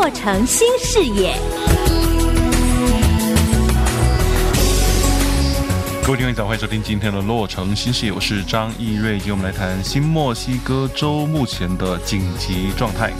洛城新视野。 各位听众早，欢迎收听今天的洛城新视野，我是张义瑞。今天我们来谈新墨西哥州目前的紧急状态。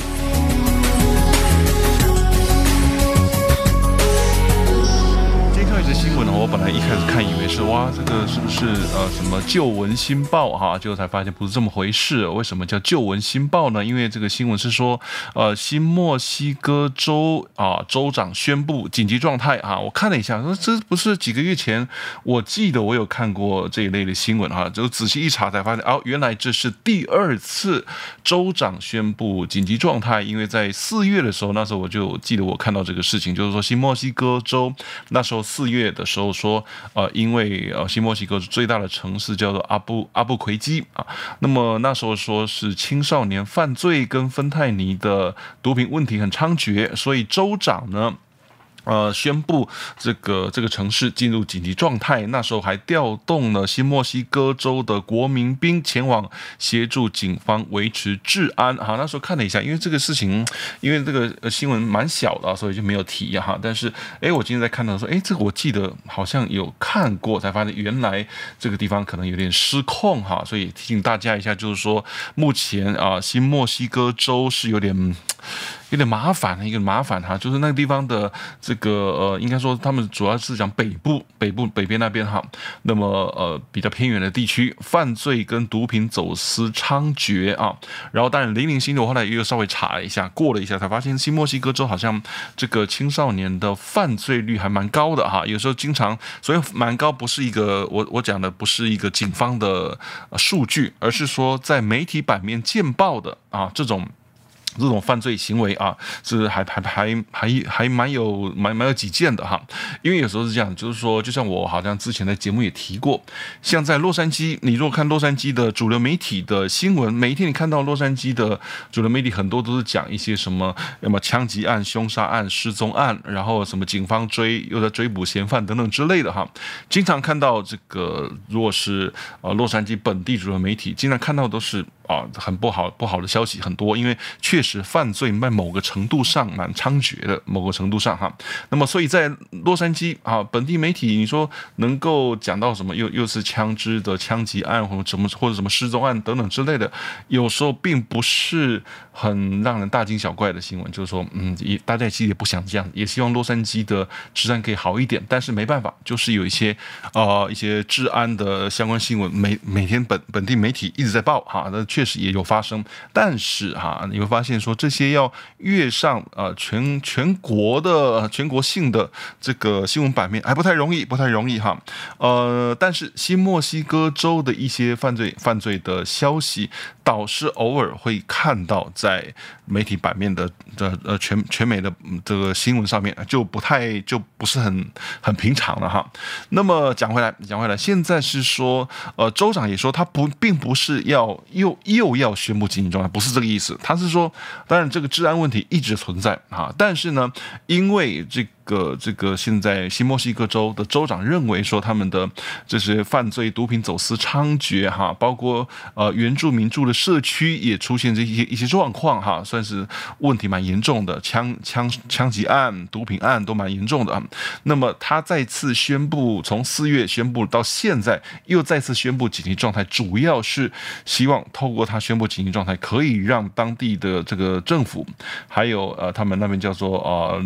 新闻我本来一开始看以为是哇，这个是不是什么旧闻新报哈？结果才发现不是这么回事。为什么叫旧闻新报呢？因为这个新闻是说新墨西哥州州长宣布紧急状态啊。我看了一下，说这不是几个月前，我记得我有看过这一类的新闻哈，就仔细一查才发现原来这是第二次州长宣布紧急状态。因为在4月的时候，那时候我就记得我看到这个事情，就是说新墨西哥州那时候4月的时候说，因为新墨西哥最大的城市叫做阿布奎基啊，那么那时候说是青少年犯罪跟芬太尼的毒品问题很猖獗，所以州长呢宣布这个城市进入紧急状态。那时候还调动了新墨西哥州的国民兵前往协助警方维持治安。好，那时候看了一下，因为这个事情，因为这个新闻蛮小的，所以就没有提哈。但是我今天在看到说，这个我记得好像有看过，才发现原来这个地方可能有点失控哈。所以提醒大家一下，就是说目前新墨西哥州是有点麻烦，一个麻烦哈，就是那个地方的这个应该说他们主要是讲北边那边哈，那么比较偏远的地区，犯罪跟毒品走私猖獗啊。然后当然零星的，我后来又稍微查了一下，过了一下才发现，新墨西哥州好像这个青少年的犯罪率还蛮高的哈，有时候经常，所以蛮高不是一个我讲的不是一个警方的数据，而是说在媒体版面见报的这种犯罪行为是还蛮有几件的哈。因为有时候是这样，就是说，就像我好像之前的节目也提过，像在洛杉矶，你如果看洛杉矶的主流媒体的新闻，每一天你看到洛杉矶的主流媒体很多都是讲一些什么枪击案、凶杀案、失踪案，然后什么警方又在追捕嫌犯等等之类的哈。经常看到这个，如果是洛杉矶本地主流媒体，经常看到都是很不好的消息很多，因为确实犯罪在某个程度上蛮猖獗的，某个程度上哈。那么所以在洛杉矶本地媒体，你说能够讲到什么又是枪支的枪击案或者什么失踪案等等之类的，有时候并不是很让人大惊小怪的新闻，就是说大家其实也不想这样，也希望洛杉矶的治安可以好一点，但是没办法，就是有一些治安的相关新闻每天本地媒体一直在报哈，那确实也有发生，但是你会发现说这些要跃上全国性的这个新闻版面还不太容易哈。但是新墨西哥州的一些犯罪的消息，倒是偶尔会看到在媒体版面的全美的这个新闻上面，就不是很平常了哈。那么讲回来，现在是说州长也说他并不是又要宣布紧急状态，不是这个意思。他是说，当然这个治安问题一直存在但是呢，因为这个现在新墨西哥州的州长认为说他们的这些犯罪毒品走私猖獗包括原住民住的社区也出现这一些状况算是问题蛮严重的，枪击案、毒品案都蛮严重的那么他再次宣布，从4月宣布到现在又再次宣布紧急状态，主要是希望透过他宣布紧急状态，可以让当地的这个政府，还有他们那边叫做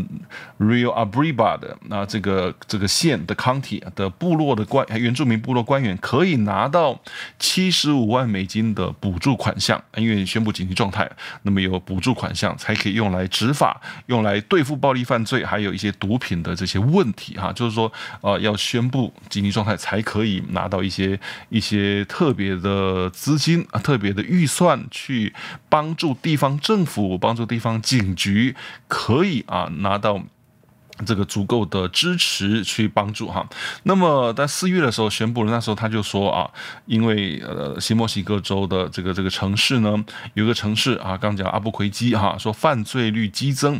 Rio Abriba 的这个县的 county 的部落的原住民部落官员可以拿到75万美金的补助款项，因为宣布紧急状态，那么有补助款项才可以用来执法，用来对付暴力犯罪，还有一些毒品的这些问题就是说要宣布紧急状态才可以拿到一些特别的资金特别的预算，去帮助地方政府、帮助地方警局可以拿到这个足够的支持去帮助那么在4月的时候宣布了，那时候他就说因为新墨西哥州的这个城市呢，有一个城市刚讲阿布奎基说犯罪率激增，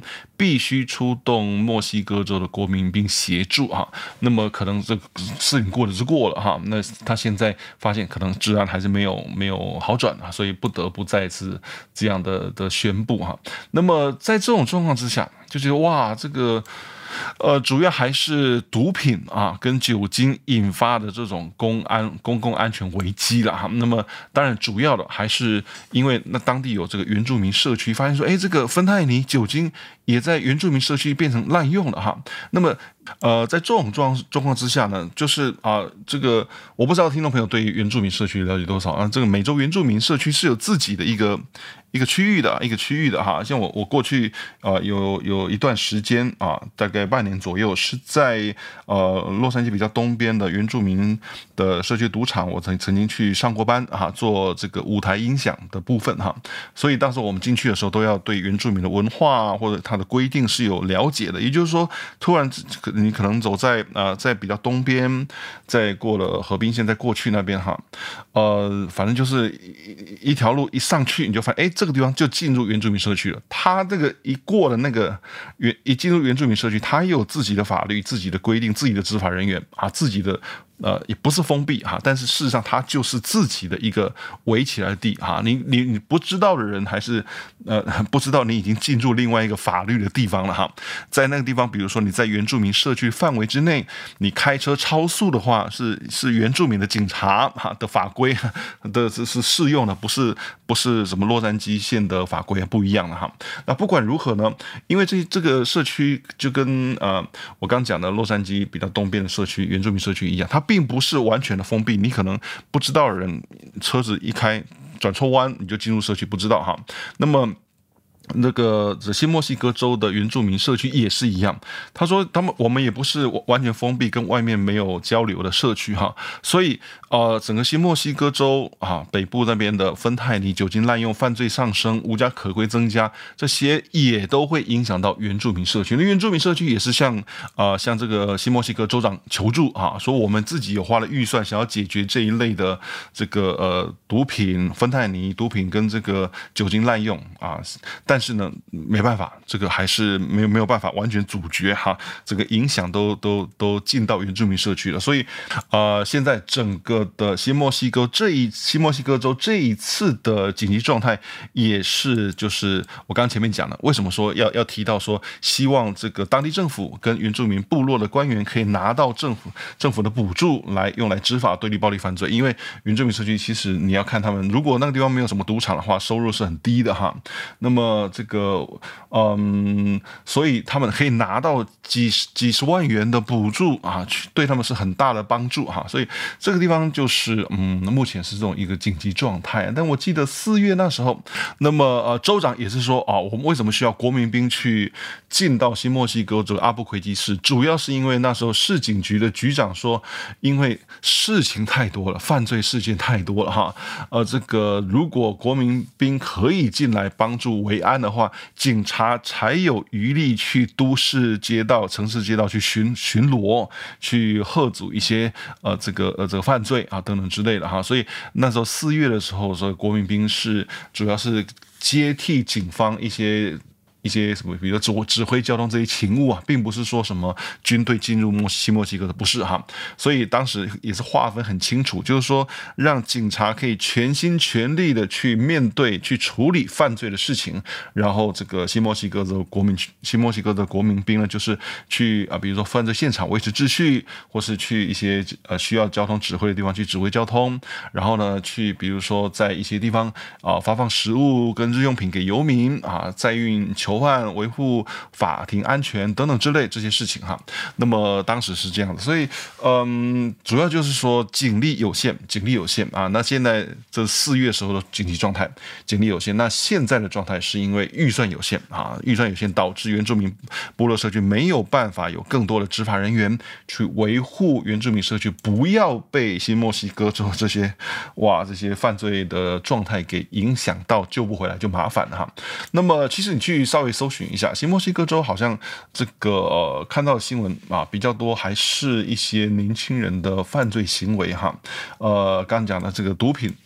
必须出动墨西哥州的国民兵协助哈。那么可能这个事情过了就过了哈，那他现在发现可能治安还是没有好转啊，所以不得不再次这样的宣布哈。那么在这种状况之下，就觉得哇，这个。主要还是毒品啊跟酒精引发的这种公共安全危机了哈。那么当然主要的还是因为那当地有这个原住民社区发现说，这个芬太尼酒精也在原住民社区变成滥用了哈。那么在这种状况之下呢，就是这个我不知道听众朋友对原住民社区了解多少啊？这个美洲原住民社区是有自己的一个区域的哈。像我过去有一段时间大概半年左右是在洛杉矶比较东边的原住民的社区赌场，我曾经去上过班做这个舞台音响的部分哈。所以当时我们进去的时候都要对原住民的文化或者它的规定是有了解的。也就是说，突然你可能走在在比较东边，再过了河滨线再过去那边哈，反正就是一条路一上去你就发现这个地方就进入原住民社区了。他这个一过了那个一进入原住民社区，他有自己的法律、自己的规定、自己的执法人员自己的也不是封闭但是事实上它就是自己的一个围起来的地你不知道的人还是不知道你已经进入另外一个法律的地方了在那个地方，比如说你在原住民社区范围之内，你开车超速的话，是原住民的警察的法规的是适用的，不是什么洛杉矶县的法规不一样的那不管如何呢，因为这个社区就跟我刚讲的洛杉矶比较东边的社区原住民社区一样，它并不是完全的封闭，你可能不知道的人车子一开转错弯你就进入社区，不知道那么那个新墨西哥州的原住民社区也是一样，他说我们也不是完全封闭跟外面没有交流的社区所以整个新墨西哥州北部那边的芬太尼酒精滥用犯罪上升，无家可归增加，这些也都会影响到原住民社区。那原住民社区也是向这个新墨西哥州长求助说我们自己有花了预算想要解决这一类的这个毒品芬太尼毒品跟这个酒精滥用但是呢没办法，这个还是没有办法完全阻绝这个影响都进到原住民社区了。所以现在整个的新墨西哥州这一次的紧急状态也是就是我刚刚前面讲了，为什么说要提到说希望这个当地政府跟原住民部落的官员可以拿到政府的补助来用来执法对立暴力犯罪。因为原住民社区其实你要看他们，如果那个地方没有什么赌场的话，收入是很低的那么这个所以他们可以拿到几十万元的补助对他们是很大的帮助所以这个地方就是目前是这种一个紧急状态。但我记得4月那时候，那么州长也是说我们为什么需要国民兵去进到新墨西哥州阿布奎基市，主要是因为那时候市警局的局长说，因为事情太多了，犯罪事件太多了这个如果国民兵可以进来帮助维安的话，警察才有余力去都市街道、城市街道去巡逻，去吓阻一些这个犯罪等等之类的所以那时候4月的时候，所以国民兵是主要是接替警方一些什么，比如说指挥交通这些勤务并不是说什么军队进入新墨西哥的，不是所以当时也是划分很清楚，就是说让警察可以全心全力的去面对、去处理犯罪的事情，然后这个新墨西哥的国民兵呢，就是去比如说犯罪现场维持秩序，或是去一些需要交通指挥的地方去指挥交通，然后呢去比如说在一些地方发放食物跟日用品给游民载运囚犯、维护法庭安全等等之类这些事情那么当时是这样的，所以主要就是说警力有限那现在这4月时候的紧急状态，警力有限。那现在的状态是因为预算有限预算有限导致原住民部落社区没有办法有更多的执法人员去维护原住民社区不要被新墨西哥州这些犯罪的状态给影响到，救不回来就麻烦了那么其实你去稍微搜寻一下，新墨西哥州好像这个看到的新闻比较多，还是一些年轻人的犯罪行为刚讲的这个毒品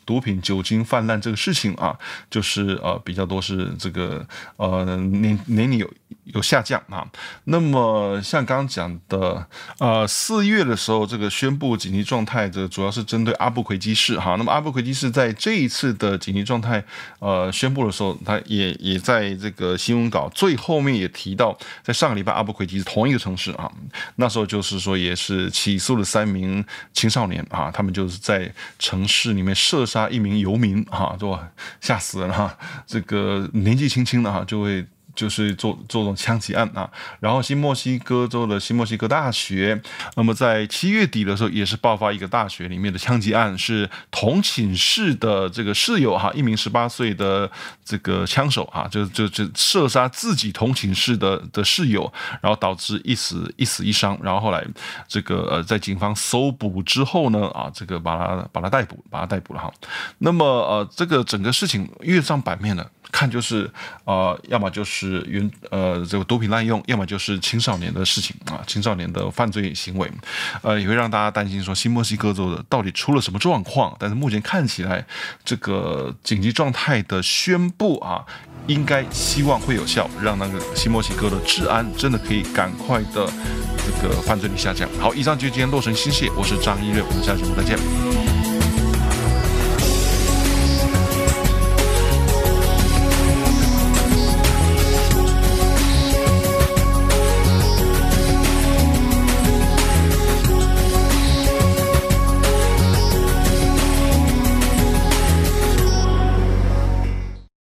毒品酒精泛滥这个事情啊，就是比较多是这个年龄有下降啊。那么像刚刚讲的4月的时候，这个宣布紧急状态，这个主要是针对阿布奎基市哈。那么阿布奎基市在这一次的紧急状态宣布的时候，他也在这个新闻稿最后面也提到，在上个礼拜阿布奎基是同一个城市啊，那时候就是说也是起诉了3名青少年啊，他们就是在城市里面射杀1名游民啊，就吓死人哈，这个年纪轻轻的哈就是做这种枪击案啊，然后新墨西哥州的新墨西哥大学，那么在7月底的时候也是爆发一个大学里面的枪击案，是同寝室的这个室友哈，1名18岁的这个枪手啊，就射杀自己同寝室的室友，然后导致一死一伤，然后后来这个在警方搜捕之后呢啊，这个把他逮捕了哈。那么这个整个事情跃上版面了。看就是要么就是这个毒品滥用，要么就是青少年的事情啊，青少年的犯罪行为，也会让大家担心说新墨西哥州的到底出了什么状况。但是目前看起来，这个紧急状态的宣布啊，应该希望会有效，让那个新墨西哥的治安真的可以赶快的这个犯罪率下降。好，以上就是今天洛神新事，我是张一瑞，我们下期节目再见。